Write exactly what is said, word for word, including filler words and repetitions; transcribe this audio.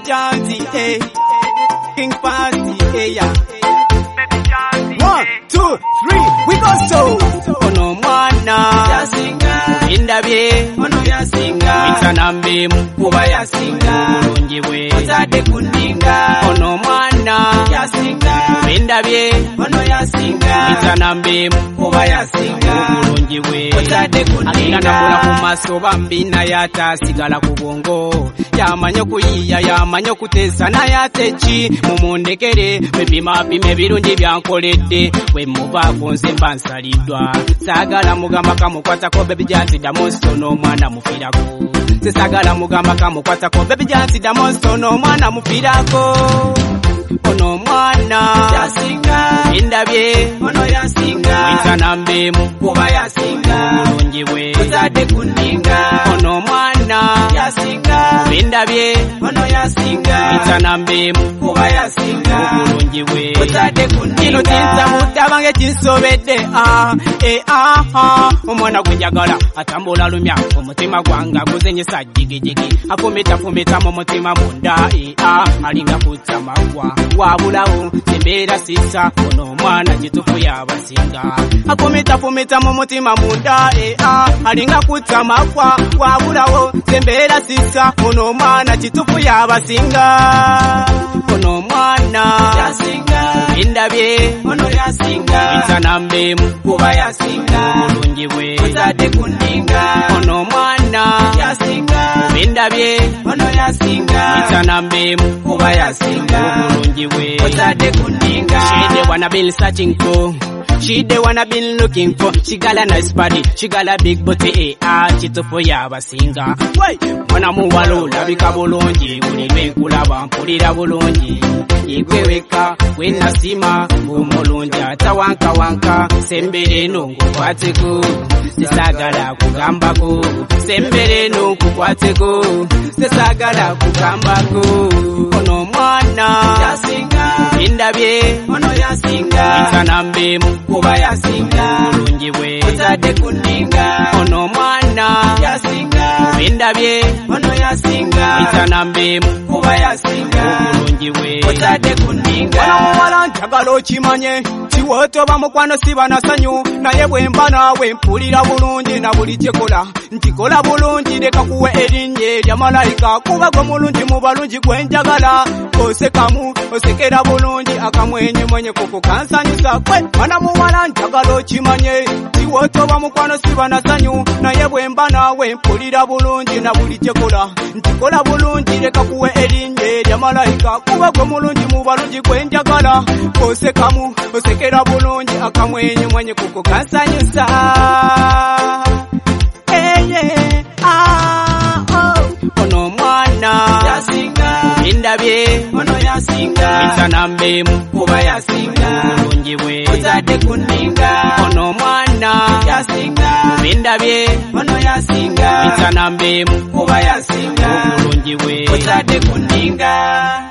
Janty, eh. King Party, eh, yeah. One, two, three, we go so. Ono mwana yasinga, indabye ono yasinga, mitanambe mkuba yasinga, mulungiwe otade kuninga. Ono mwana yasinga, indabye ono yasinga, mitanambe mkuba yasinga, mulungiwe otade kuninga. Alinga kumaso bambina yatasigala kubongo, yamanyo kuyiya yamanyo kutesa na yatechi, mumundekere bipima pime birungi byankoledde, we muba konse mbansalidwa. Sagala mugamba kamukwata ko baby Janty damonso no mwana mufirako. Sagala mugamba kamukwata ko baby Janty damonso no mwana mufirako. Ono mwana yasinga, indabye ono yasinga, mitanambe mukuba yasinga, mulungiwe otade kuninga. Ono mwana yasinga, indabye ono yasinga, mitanambe mukuba yasinga, mulungiwe otade kuninga. Kino kinza mutabange kinsobedde ah eh ah ah. Omwana gwenjagala atambula lumya, omutima gwanga guzenyesa jigijigi, afumita fumita mu mutima munda eh ah. Alinga kutamagwa wabulawo tembera sisa, ono mwana kitufu yabasinga, afumita fumita mu mutima munda eh ah. Alinga kutamagwa wabulawo tembera sisa, ono mwana kitufu yabasinga. Ono mwana yasinga, indabye ono yasinga, mitanambe mkuba yasinga, mulungiwe otade kuninga. Ono mwana yasinga, indabye ono yasinga, mitanambe mkuba yasinga, mulungiwe otade kuninga. She the one I've been searching for, she the one I've been looking for. She got a nice body, she got a big booty, eh ah. Kitufu yabasinga, mwana muwalo labika bulungi, buli lwenkulaba mpulira bulungi. Igwe weka wenasima umulungi atawanka wanka, sembere no nkukwateko tesagala kugambako, sembere no nkukwateko tesagala kugambako. Ono mwana yasinga, indabye ono yasinga, mitanambe mukuba yasinga, mulungiwe otade kuninga. Ono mwana yasinga, indabye ono yasinga, mitanambe mukuba yasinga, mulungiwe otade kuninga. Ono wala njagala okimanye, kiwoto bamukwano siba na sanyu, naye bwemba nawe mpulira bulungi na buli kyekola nkikola bulungi. Leka kuwe erinnya erya malayika, kuba gwe mulungi mu balungi gwenjagala. Osekamu osekera bulungi, akamwenye mwenye kuko kansanyusa. Kwe mwana muwala njagala okimanye, kiwoto bamukwano siba na sanyu, naye bwemba nawe mpulira bulungi na buli kyekola nkikola bulungi. Leka kuwe erinnya erya malayika, kuba gwe mulungi mu balungi gwenjagala. Osekamu osekera bulungi, akamwenye mwenye kuko kansanyusa. Hey, yeah, ah, oh. Ono mwana yasinga, indabye ono yasinga, mitanambe mukuba yasinga, mulungiwe otade kuninga. Ono mwana yasinga, indabye ono yasinga, mitanambe mukuba yasinga, mulungiwe otade kuninga.